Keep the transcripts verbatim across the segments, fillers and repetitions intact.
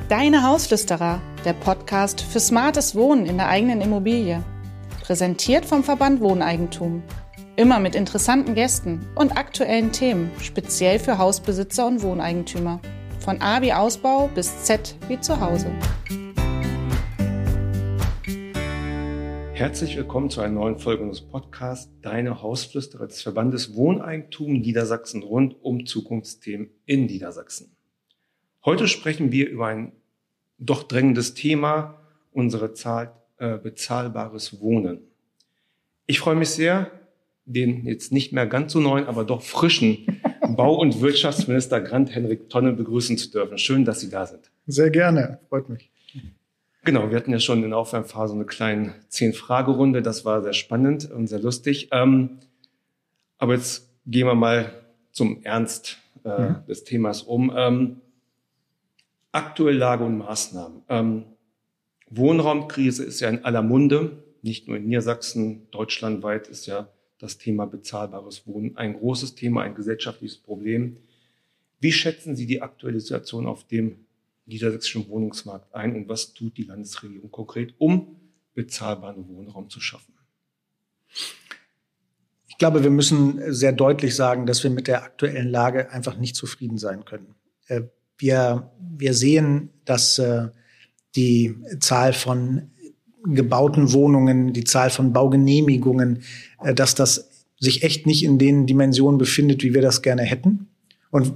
Deine Hausflüsterer, der Podcast für smartes Wohnen in der eigenen Immobilie. Präsentiert vom Verband Wohneigentum. Immer mit interessanten Gästen und aktuellen Themen, speziell für Hausbesitzer und Wohneigentümer. Von A wie Ausbau bis Z wie Zuhause. Herzlich willkommen zu einer neuen Folge unseres Podcasts Deine Hausflüsterer des Verbandes Wohneigentum Niedersachsen rund um Zukunftsthemen in Niedersachsen. Heute sprechen wir über ein doch drängendes Thema, unsere Zahl, äh, bezahlbares Wohnen. Ich freue mich sehr, den jetzt nicht mehr ganz so neuen, aber doch frischen Bau- und Wirtschaftsminister Grant-Henrik Tonne begrüßen zu dürfen. Schön, dass Sie da sind. Sehr gerne, freut mich. Genau, wir hatten ja schon in der Aufwärmphase eine kleine Zehn-Frage-Runde. Das war sehr spannend und sehr lustig. Ähm, aber jetzt gehen wir mal zum Ernst äh, mhm. des Themas um. Ähm, aktuelle Lage und Maßnahmen. Ähm, Wohnraumkrise ist ja in aller Munde. Nicht nur in Niedersachsen, deutschlandweit ist ja das Thema bezahlbares Wohnen ein großes Thema, ein gesellschaftliches Problem. Wie schätzen Sie die aktuelle Situation auf dem niedersächsischen Wohnungsmarkt ein und was tut die Landesregierung konkret, um bezahlbaren Wohnraum zu schaffen? Ich glaube, wir müssen sehr deutlich sagen, dass wir mit der aktuellen Lage einfach nicht zufrieden sein können. Wir, wir sehen, dass die Zahl von gebauten Wohnungen, die Zahl von Baugenehmigungen, dass das sich echt nicht in den Dimensionen befindet, wie wir das gerne hätten. Und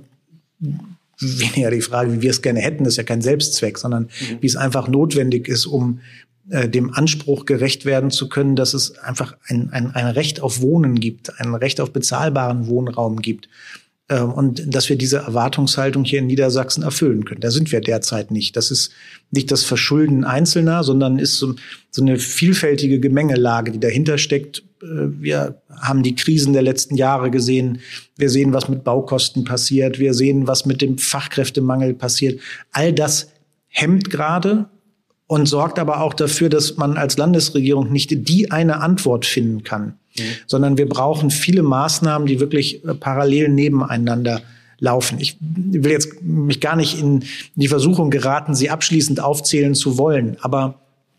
weniger die Frage, wie wir es gerne hätten, das ist ja kein Selbstzweck, sondern mhm. wie es einfach notwendig ist, um äh, dem Anspruch gerecht werden zu können, dass es einfach ein, ein, ein Recht auf Wohnen gibt, ein Recht auf bezahlbaren Wohnraum gibt. Ähm, und dass wir diese Erwartungshaltung hier in Niedersachsen erfüllen können. Da sind wir derzeit nicht. Das ist nicht das Verschulden Einzelner, sondern ist so, so eine vielfältige Gemengelage, die dahinter steckt. Wir haben die Krisen der letzten Jahre gesehen. Wir sehen, was mit Baukosten passiert. Wir sehen, was mit dem Fachkräftemangel passiert. All das hemmt gerade und sorgt aber auch dafür, dass man als Landesregierung nicht die eine Antwort finden kann, mhm. sondern wir brauchen viele Maßnahmen, die wirklich parallel nebeneinander laufen. Ich will jetzt mich gar nicht in die Versuchung geraten, sie abschließend aufzählen zu wollen. Aber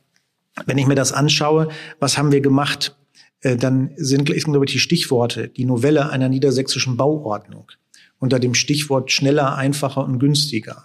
wenn ich mir das anschaue, was haben wir gemacht? Dann sind, glaube ich, die Stichworte, die Novelle einer niedersächsischen Bauordnung unter dem Stichwort schneller, einfacher und günstiger.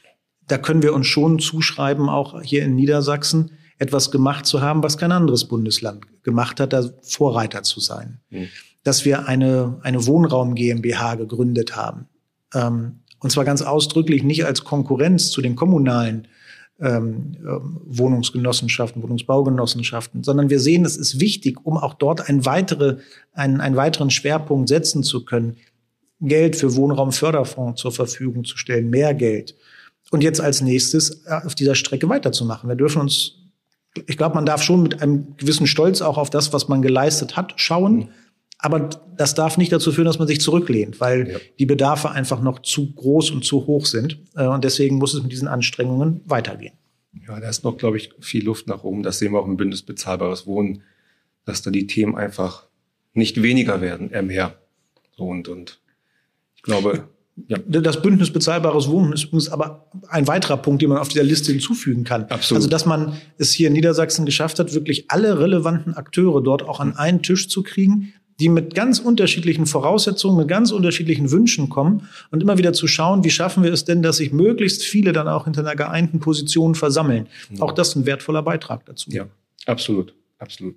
Da können wir uns schon zuschreiben, auch hier in Niedersachsen, etwas gemacht zu haben, was kein anderes Bundesland gemacht hat, da Vorreiter zu sein. Mhm. Dass wir eine, eine Wohnraum GmbH gegründet haben. Ähm, und zwar ganz ausdrücklich nicht als Konkurrenz zu den kommunalen Ähm, Wohnungsgenossenschaften, Wohnungsbaugenossenschaften, sondern wir sehen, es ist wichtig, um auch dort ein weitere, einen, einen weiteren Schwerpunkt setzen zu können, Geld für Wohnraumförderfonds zur Verfügung zu stellen, mehr Geld. Und jetzt als nächstes auf dieser Strecke weiterzumachen. Wir dürfen uns, ich glaube, man darf schon mit einem gewissen Stolz auch auf das, was man geleistet hat, schauen. Mhm. Aber das darf nicht dazu führen, dass man sich zurücklehnt, weil ja. die Bedarfe einfach noch zu groß und zu hoch sind. Und deswegen muss es mit diesen Anstrengungen weitergehen. Ja, da ist noch, glaube ich, viel Luft nach oben. Das sehen wir auch im Bündnis Bezahlbares Wohnen, dass da die Themen einfach nicht weniger werden, eher mehr. So und, und ich glaube, ja. Das Bündnis Bezahlbares Wohnen ist übrigens aber ein weiterer Punkt, den man auf dieser Liste hinzufügen kann. Absolut. Also, dass man es hier in Niedersachsen geschafft hat, wirklich alle relevanten Akteure dort auch an einen Tisch zu kriegen, die mit ganz unterschiedlichen Voraussetzungen, mit ganz unterschiedlichen Wünschen kommen und immer wieder zu schauen, wie schaffen wir es denn, dass sich möglichst viele dann auch hinter einer geeinten Position versammeln. Ja. Auch das ist ein wertvoller Beitrag dazu. Ja, absolut, absolut.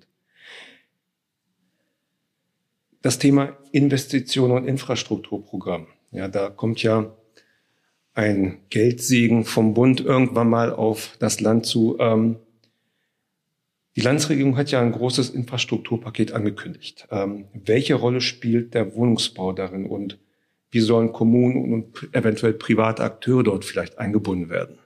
Das Thema Investitionen und Infrastrukturprogramm. Ja, da kommt ja ein Geldsegen vom Bund irgendwann mal auf das Land zu. Ähm, Die Landesregierung hat ja ein großes Infrastrukturpaket angekündigt. Ähm, welche Rolle spielt der Wohnungsbau darin und wie sollen Kommunen und eventuell private Akteure dort vielleicht eingebunden werden?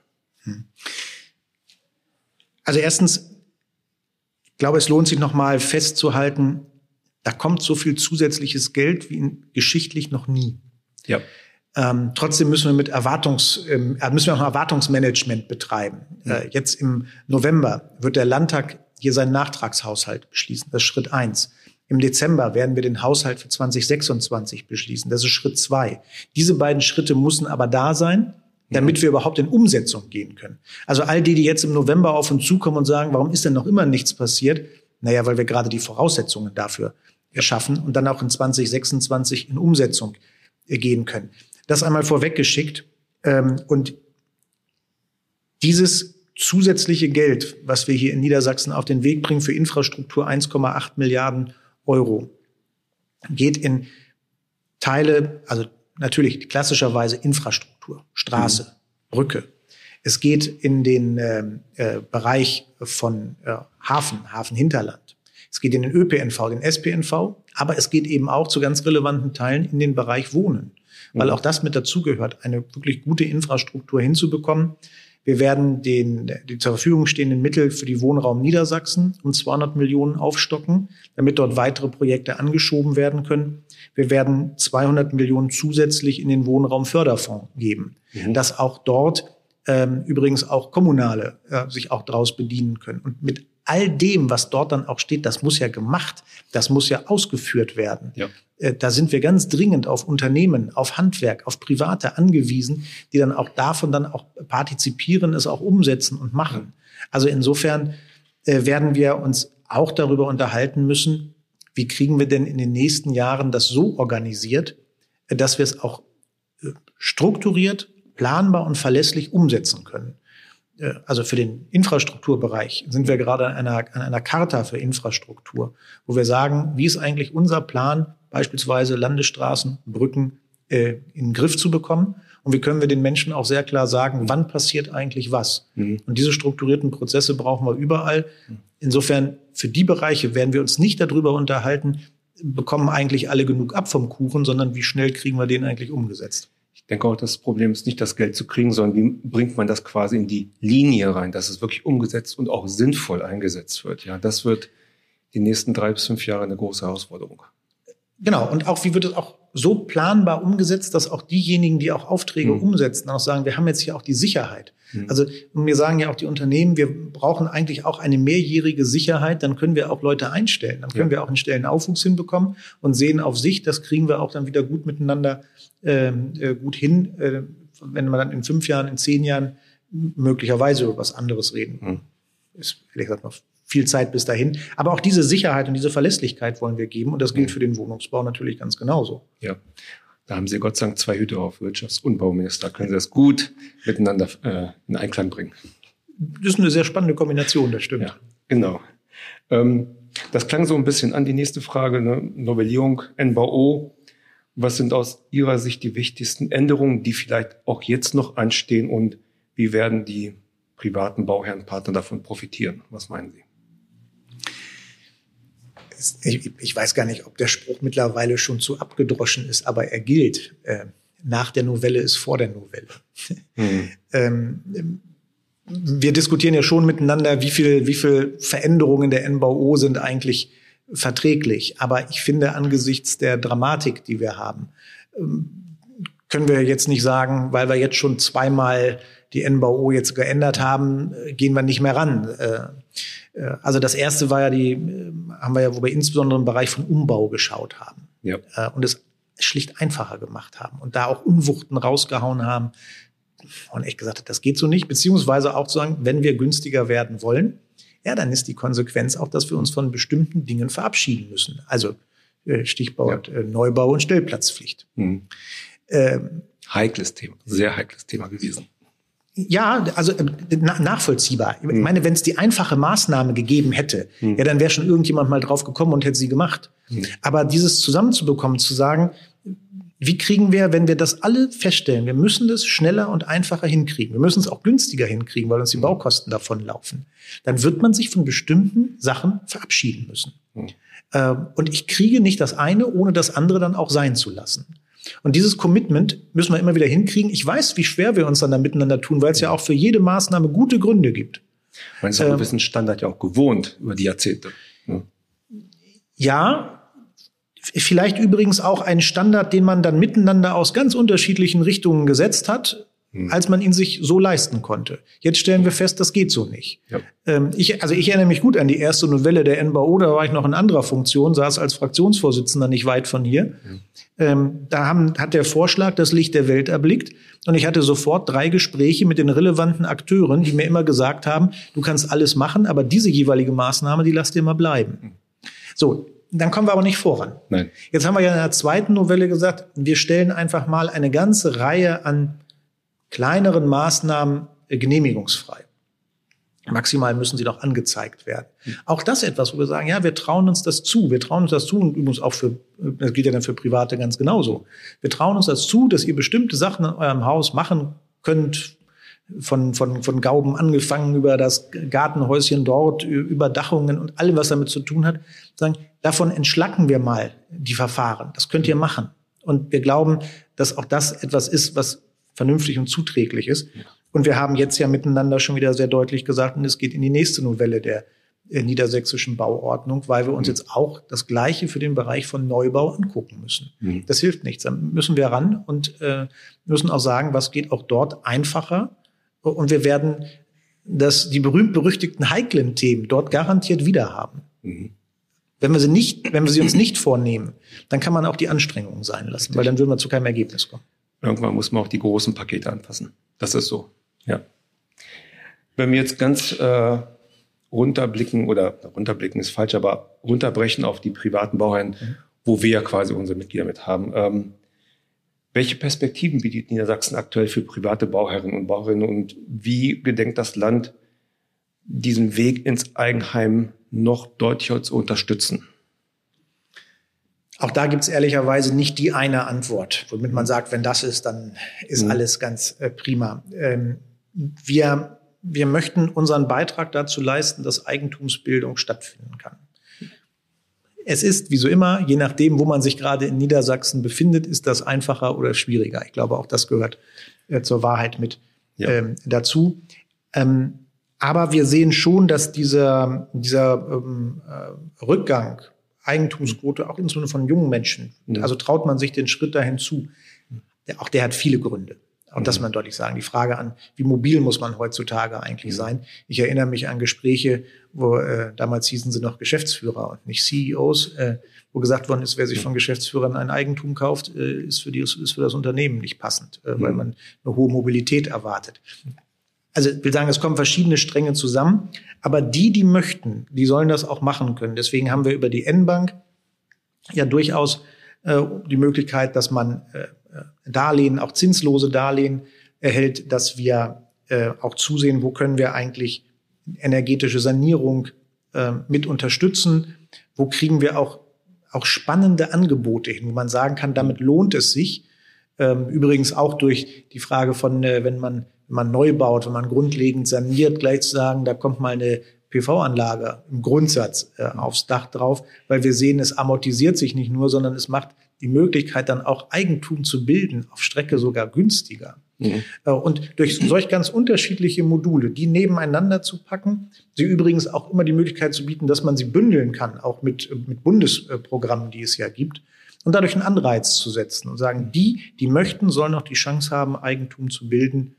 Also erstens, ich glaube, es lohnt sich noch mal festzuhalten, da kommt so viel zusätzliches Geld wie in, geschichtlich noch nie. Ja. Ähm, trotzdem müssen wir mit Erwartungs, ähm, müssen wir auch ein Erwartungsmanagement betreiben. Mhm. Äh, jetzt im November wird der Landtag hier seinen Nachtragshaushalt beschließen. Das ist Schritt eins. Im Dezember werden wir den Haushalt für zwanzig sechsundzwanzig beschließen. Das ist Schritt zwei. Diese beiden Schritte müssen aber da sein, damit wir überhaupt in Umsetzung gehen können. Also all die, die jetzt im November auf uns zukommen und sagen, warum ist denn noch immer nichts passiert? Naja, weil wir gerade die Voraussetzungen dafür schaffen und dann auch in zwanzig sechsundzwanzig in Umsetzung gehen können. Das einmal vorweggeschickt. Und dieses zusätzliche Geld, was wir hier in Niedersachsen auf den Weg bringen für Infrastruktur, eins Komma acht Milliarden Euro, geht in Teile, also natürlich klassischerweise Infrastruktur, Straße, mhm. Brücke. Es geht in den äh, äh, Bereich von äh, Hafen, Hafenhinterland. Es geht in den Ö P N V, den S P N V, aber es geht eben auch zu ganz relevanten Teilen in den Bereich Wohnen, weil mhm. auch das mit dazugehört, eine wirklich gute Infrastruktur hinzubekommen. Wir werden den, die zur Verfügung stehenden Mittel für die Wohnraum Niedersachsen um zweihundert Millionen aufstocken, damit dort weitere Projekte angeschoben werden können. Wir werden zweihundert Millionen zusätzlich in den Wohnraumförderfonds geben, mhm. dass auch dort ähm, übrigens auch Kommunale äh, sich auch daraus bedienen können. Und mit all dem, was dort dann auch steht, das muss ja gemacht, das muss ja ausgeführt werden. Ja. Äh, da sind wir ganz dringend auf Unternehmen, auf Handwerk, auf Private angewiesen, die dann auch davon dann auch partizipieren, es auch umsetzen und machen. Also insofern äh, werden wir uns auch darüber unterhalten müssen, wie kriegen wir denn in den nächsten Jahren das so organisiert, äh, dass wir es auch äh, strukturiert, planbar und verlässlich umsetzen können. Also für den Infrastrukturbereich sind wir gerade an einer, an einer Charta für Infrastruktur, wo wir sagen, wie ist eigentlich unser Plan, beispielsweise Landesstraßen, Brücken äh, in den Griff zu bekommen? Und wie können wir den Menschen auch sehr klar sagen, wann passiert eigentlich was? Mhm. Und diese strukturierten Prozesse brauchen wir überall. Insofern, für die Bereiche werden wir uns nicht darüber unterhalten, bekommen eigentlich alle genug ab vom Kuchen, sondern wie schnell kriegen wir den eigentlich umgesetzt? Ich denke auch, das Problem ist nicht, das Geld zu kriegen, sondern wie bringt man das quasi in die Linie rein, dass es wirklich umgesetzt und auch sinnvoll eingesetzt wird. Ja, das wird die nächsten drei bis fünf Jahre eine große Herausforderung. Genau. Und auch, wie wird es auch so planbar umgesetzt, dass auch diejenigen, die auch Aufträge mhm. umsetzen, auch sagen, wir haben jetzt hier auch die Sicherheit. Mhm. Also, mir sagen ja auch die Unternehmen, wir brauchen eigentlich auch eine mehrjährige Sicherheit, dann können wir auch Leute einstellen. Dann können ja. wir auch einen Stellenaufwuchs hinbekommen und sehen auf Sicht, das kriegen wir auch dann wieder gut miteinander äh, gut hin, äh, wenn wir dann in fünf Jahren, in zehn Jahren möglicherweise über was anderes reden. Mhm. Ist, ehrlich gesagt, noch viel Zeit bis dahin. Aber auch diese Sicherheit und diese Verlässlichkeit wollen wir geben. Und das gilt für den Wohnungsbau natürlich ganz genauso. Ja, da haben Sie Gott sei Dank zwei Hüte auf, Wirtschafts- und Bauminister. Können Sie das gut miteinander äh, in Einklang bringen? Das ist eine sehr spannende Kombination, das stimmt. Ja, genau. Ähm, das klang so ein bisschen an, die nächste Frage, ne? Novellierung, N B O. Was sind aus Ihrer Sicht die wichtigsten Änderungen, die vielleicht auch jetzt noch anstehen? Und wie werden die privaten Bauherrenpartner davon profitieren? Was meinen Sie? Ich, ich weiß gar nicht, ob der Spruch mittlerweile schon zu abgedroschen ist, aber er gilt. Äh, nach der Novelle ist vor der Novelle. Mhm. ähm, wir diskutieren ja schon miteinander, wie viel, wie viel Veränderungen der N B O sind eigentlich verträglich. Aber ich finde, angesichts der Dramatik, die wir haben, ähm, können wir jetzt nicht sagen, weil wir jetzt schon zweimal die N B O jetzt geändert haben, gehen wir nicht mehr ran. Äh, Also das erste war ja die, haben wir ja, wo wir insbesondere im Bereich von Umbau geschaut haben. Ja. Und es schlicht einfacher gemacht haben und da auch Unwuchten rausgehauen haben und echt gesagt hat, das geht so nicht. Beziehungsweise auch zu sagen, wenn wir günstiger werden wollen, ja, dann ist die Konsequenz auch, dass wir uns von bestimmten Dingen verabschieden müssen. Also Stichwort ja. Neubau und Stellplatzpflicht. Mhm. Ähm, heikles Thema, sehr heikles Thema gewesen. Ja, also äh, na, nachvollziehbar. Ich hm. meine, wenn es die einfache Maßnahme gegeben hätte, hm. ja, dann wäre schon irgendjemand mal drauf gekommen und hätte sie gemacht. Hm. Aber dieses zusammenzubekommen, zu sagen, wie kriegen wir, wenn wir das alle feststellen, wir müssen das schneller und einfacher hinkriegen, wir müssen es auch günstiger hinkriegen, weil uns die Baukosten davonlaufen, dann wird man sich von bestimmten Sachen verabschieden müssen. Hm. Äh, und ich kriege nicht das eine, ohne das andere dann auch sein zu lassen. Und dieses Commitment müssen wir immer wieder hinkriegen. Ich weiß, wie schwer wir uns dann da miteinander tun, weil es ja auch für jede Maßnahme gute Gründe gibt. Man ist auch einen gewissen Standard ja auch gewohnt über die Jahrzehnte. Ja. ja, vielleicht übrigens auch ein Standard, den man dann miteinander aus ganz unterschiedlichen Richtungen gesetzt hat. hm. als man ihn sich so leisten konnte. Jetzt stellen wir fest, das geht so nicht. Ja. Ähm, ich, also ich erinnere mich gut an die erste Novelle der N B A O, da war ich noch in anderer Funktion, saß als Fraktionsvorsitzender nicht weit von hier. Hm. Ähm, da haben, hat der Vorschlag das Licht der Welt erblickt und ich hatte sofort drei Gespräche mit den relevanten Akteuren, die mir immer gesagt haben, du kannst alles machen, aber diese jeweilige Maßnahme, die lass dir mal bleiben. Hm. So, dann kommen wir aber nicht voran. Nein. Jetzt haben wir ja in der zweiten Novelle gesagt, wir stellen einfach mal eine ganze Reihe an kleineren Maßnahmen äh, genehmigungsfrei. Maximal müssen sie noch angezeigt werden. Mhm. Auch das etwas, wo wir sagen, ja, wir trauen uns das zu. Wir trauen uns das zu und übrigens auch für, das gilt ja dann für Private ganz genauso. Wir trauen uns das zu, dass ihr bestimmte Sachen in eurem Haus machen könnt, von, von, von Gauben angefangen über das Gartenhäuschen dort, Überdachungen und allem, was damit zu tun hat. Sagen, davon entschlacken wir mal die Verfahren. Das könnt ihr machen. Und wir glauben, dass auch das etwas ist, was vernünftig und zuträglich ist. Und wir haben jetzt ja miteinander schon wieder sehr deutlich gesagt, und es geht in die nächste Novelle der äh, niedersächsischen Bauordnung, weil wir uns mhm. jetzt auch das Gleiche für den Bereich von Neubau angucken müssen. Mhm. Das hilft nichts. Da müssen wir ran und äh, müssen auch sagen, was geht auch dort einfacher. Und wir werden das, die berühmt-berüchtigten heiklen Themen dort garantiert wieder haben. Mhm. Wenn wir sie nicht, wenn wir sie uns nicht vornehmen, dann kann man auch die Anstrengungen sein lassen, Richtig. Weil dann würden wir zu keinem Ergebnis kommen. Irgendwann muss man auch die großen Pakete anpassen. Das ist so, ja. Wenn wir jetzt ganz äh, runterblicken, oder runterblicken ist falsch, aber runterbrechen auf die privaten Bauherren, mhm. wo wir ja quasi unsere Mitglieder mit haben. Ähm, welche Perspektiven bietet Niedersachsen aktuell für private Bauherren und Bauherrinnen und wie gedenkt das Land, diesen Weg ins Eigenheim noch deutlicher zu unterstützen? Auch da gibt's ehrlicherweise nicht die eine Antwort, womit man sagt, wenn das ist, dann ist mhm. alles ganz äh, prima. Ähm, wir, wir möchten unseren Beitrag dazu leisten, dass Eigentumsbildung stattfinden kann. Es ist, wie so immer, je nachdem, wo man sich gerade in Niedersachsen befindet, ist das einfacher oder schwieriger. Ich glaube, auch das gehört äh, zur Wahrheit mit ja. ähm, dazu. Ähm, aber wir sehen schon, dass dieser, dieser ähm, äh, Rückgang, Eigentumsquote, auch insbesondere von jungen Menschen, ja. also traut man sich den Schritt dahin zu. Der, auch der hat viele Gründe. Und das muss man deutlich sagen. Die Frage an, wie mobil muss man heutzutage eigentlich ja. sein? Ich erinnere mich an Gespräche, wo äh, damals hießen sie noch Geschäftsführer und nicht C E Os, äh, wo gesagt worden ist, wer sich von Geschäftsführern ein Eigentum kauft, äh, ist für die, ist für das Unternehmen nicht passend, äh, ja. weil man eine hohe Mobilität erwartet. Also ich will sagen, es kommen verschiedene Stränge zusammen, aber die, die möchten, die sollen das auch machen können. Deswegen haben wir über die N-Bank ja durchaus äh, die Möglichkeit, dass man äh, Darlehen, auch zinslose Darlehen erhält, dass wir äh, auch zusehen, wo können wir eigentlich energetische Sanierung äh, mit unterstützen, wo kriegen wir auch, auch spannende Angebote hin, wo man sagen kann, damit lohnt es sich. Ähm, übrigens auch durch die Frage von, äh, wenn man wenn man neu baut, wenn man grundlegend saniert, gleich zu sagen, da kommt mal eine P V-Anlage im Grundsatz äh, aufs Dach drauf, weil wir sehen, es amortisiert sich nicht nur, sondern es macht die Möglichkeit, dann auch Eigentum zu bilden, auf Strecke sogar günstiger. Mhm. Äh, und durch solch ganz unterschiedliche Module, die nebeneinander zu packen, sie übrigens auch immer die Möglichkeit zu bieten, dass man sie bündeln kann, auch mit, mit Bundesprogrammen, die es ja gibt, und dadurch einen Anreiz zu setzen und sagen, die, die möchten, sollen auch die Chance haben, Eigentum zu bilden,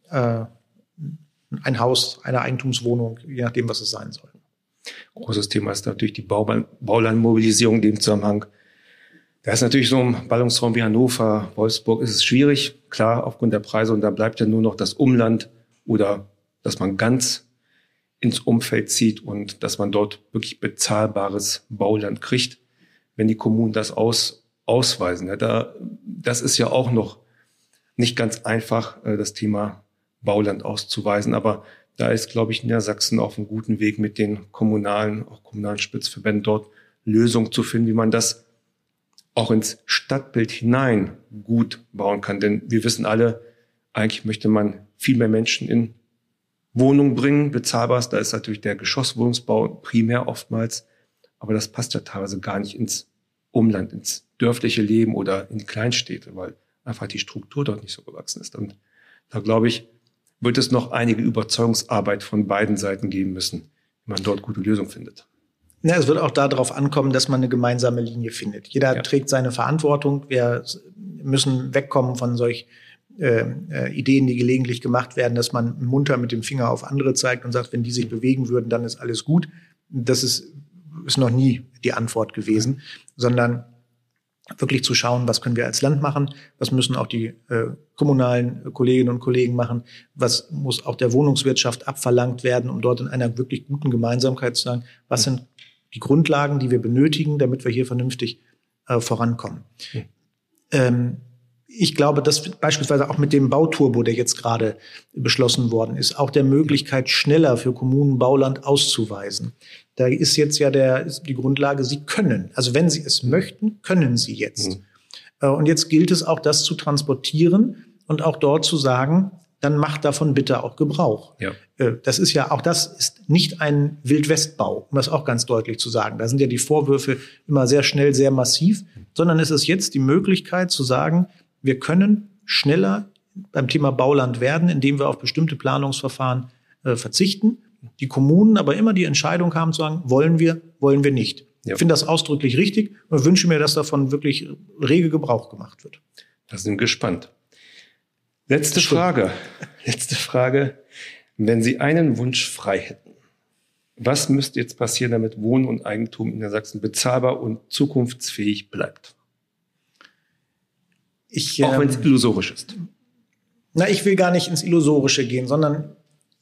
ein Haus, eine Eigentumswohnung, je nachdem, was es sein soll. Großes Thema ist natürlich die Baulandmobilisierung in dem Zusammenhang. Da ist natürlich so ein Ballungsraum wie Hannover, Wolfsburg, ist es schwierig, klar, aufgrund der Preise. Und da bleibt ja nur noch das Umland oder dass man ganz ins Umfeld zieht und dass man dort wirklich bezahlbares Bauland kriegt, wenn die Kommunen das aus, ausweisen. Ja, da, das ist ja auch noch nicht ganz einfach, das Thema Bauland auszuweisen. Aber da ist, glaube ich, Niedersachsen auf einem guten Weg mit den kommunalen, auch kommunalen Spitzverbänden dort Lösungen zu finden, wie man das auch ins Stadtbild hinein gut bauen kann. Denn wir wissen alle, eigentlich möchte man viel mehr Menschen in Wohnungen bringen, bezahlbar. Da ist natürlich der Geschosswohnungsbau primär oftmals. Aber das passt ja teilweise gar nicht ins Umland, ins dörfliche Leben oder in die Kleinstädte, weil einfach die Struktur dort nicht so gewachsen ist. Und da, glaube ich, wird es noch einige Überzeugungsarbeit von beiden Seiten geben müssen, wie man dort gute Lösungen findet. Ja, es wird auch darauf ankommen, dass man eine gemeinsame Linie findet. Jeder ja. trägt seine Verantwortung. Wir müssen wegkommen von solch äh, äh, Ideen, die gelegentlich gemacht werden, dass man munter mit dem Finger auf andere zeigt und sagt, wenn die sich bewegen würden, dann ist alles gut. Das ist, ist noch nie die Antwort gewesen, sondern wirklich zu schauen, was können wir als Land machen, was müssen auch die äh, kommunalen Kolleginnen und Kollegen machen, was muss auch der Wohnungswirtschaft abverlangt werden, um dort in einer wirklich guten Gemeinsamkeit zu sagen, was sind die Grundlagen, die wir benötigen, damit wir hier vernünftig äh, vorankommen. Mhm. Ähm, ich glaube, dass beispielsweise auch mit dem Bauturbo, der jetzt gerade beschlossen worden ist, auch der Möglichkeit, schneller für Kommunen Bauland auszuweisen. Da ist jetzt ja der, ist die Grundlage, sie können. Also wenn sie es möchten, können sie jetzt. Mhm. Und jetzt gilt es auch, das zu transportieren und auch dort zu sagen, dann macht davon bitte auch Gebrauch. Ja. Das ist ja, auch das ist nicht ein Wildwestbau, um das auch ganz deutlich zu sagen. Da sind ja die Vorwürfe immer sehr schnell, sehr massiv, sondern es ist jetzt die Möglichkeit zu sagen, wir können schneller beim Thema Bauland werden, indem wir auf bestimmte Planungsverfahren äh, verzichten. Die Kommunen aber immer die Entscheidung haben zu sagen, wollen wir, wollen wir nicht. Ja. Ich finde das ausdrücklich richtig und wünsche mir, dass davon wirklich rege Gebrauch gemacht wird. Da sind wir gespannt. Letzte Frage. Letzte Frage. Wenn Sie einen Wunsch frei hätten, was müsste jetzt passieren, damit Wohnen und Eigentum in Niedersachsen bezahlbar und zukunftsfähig bleibt? Ich, Auch ähm, wenn es illusorisch ist. Na, ich will gar nicht ins Illusorische gehen, sondern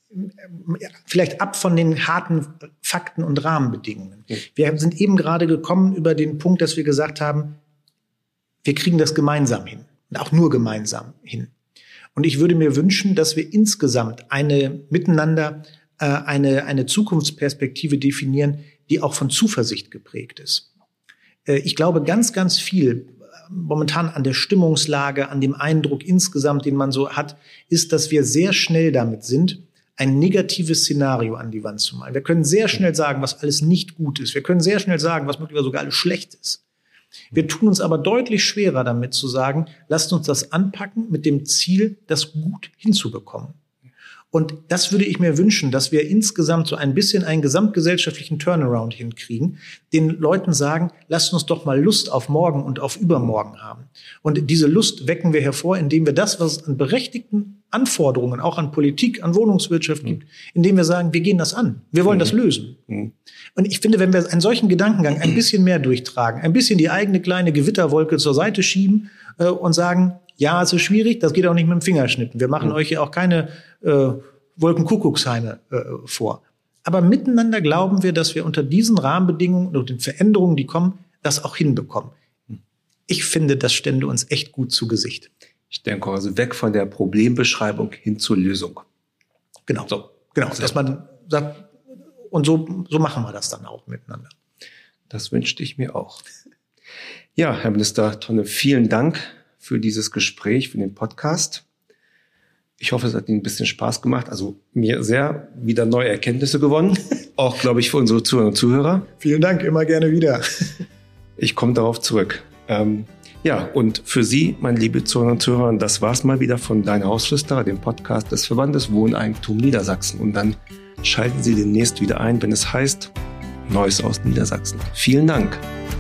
vielleicht ab von den harten Fakten und Rahmenbedingungen. Mhm. Wir sind eben gerade gekommen über den Punkt, dass wir gesagt haben, wir kriegen das gemeinsam hin. Und auch nur gemeinsam hin. Und ich würde mir wünschen, dass wir insgesamt eine miteinander äh, eine, eine Zukunftsperspektive definieren, die auch von Zuversicht geprägt ist. Äh, ich glaube ganz, ganz viel momentan an der Stimmungslage, an dem Eindruck insgesamt, den man so hat, ist, dass wir sehr schnell damit sind, ein negatives Szenario an die Wand zu malen. Wir können sehr schnell sagen, was alles nicht gut ist. Wir können sehr schnell sagen, was möglicherweise sogar alles schlecht ist. Wir tun uns aber deutlich schwerer damit zu sagen, lasst uns das anpacken mit dem Ziel, das gut hinzubekommen. Und das würde ich mir wünschen, dass wir insgesamt so ein bisschen einen gesamtgesellschaftlichen Turnaround hinkriegen, den Leuten sagen, lasst uns doch mal Lust auf morgen und auf übermorgen haben. Und diese Lust wecken wir hervor, indem wir das, was es an berechtigten Anforderungen, auch an Politik, an Wohnungswirtschaft gibt, indem wir sagen, wir gehen das an. Wir wollen das lösen. Und ich finde, wenn wir einen solchen Gedankengang ein bisschen mehr durchtragen, ein bisschen die eigene kleine Gewitterwolke zur Seite schieben äh, und sagen, ja, es ist schwierig, das geht auch nicht mit dem Fingerschnippen. Wir machen mhm. euch hier auch keine äh, Wolkenkuckucksheime äh, vor. Aber miteinander glauben wir, dass wir unter diesen Rahmenbedingungen und den Veränderungen, die kommen, das auch hinbekommen. Ich finde, das stände uns echt gut zu Gesicht. Ich denke also weg von der Problembeschreibung hin zur Lösung. Genau, so, genau, dass man sagt, und so, so machen wir das dann auch miteinander. Das wünschte ich mir auch. Ja, Herr Minister Tonne, vielen Dank für dieses Gespräch, für den Podcast. Ich hoffe, es hat Ihnen ein bisschen Spaß gemacht. Also mir sehr wieder neue Erkenntnisse gewonnen. Auch, glaube ich, für unsere Zuhörer und Zuhörer. Vielen Dank, immer gerne wieder. Ich komme darauf zurück. Ähm, ja, und für Sie, meine liebe Zuhörer und Zuhörer, das war's mal wieder von Dein Hausflüsterer, dem Podcast des Verbandes Wohneigentum Niedersachsen. Und dann schalten Sie demnächst wieder ein, wenn es heißt Neues aus Niedersachsen. Vielen Dank.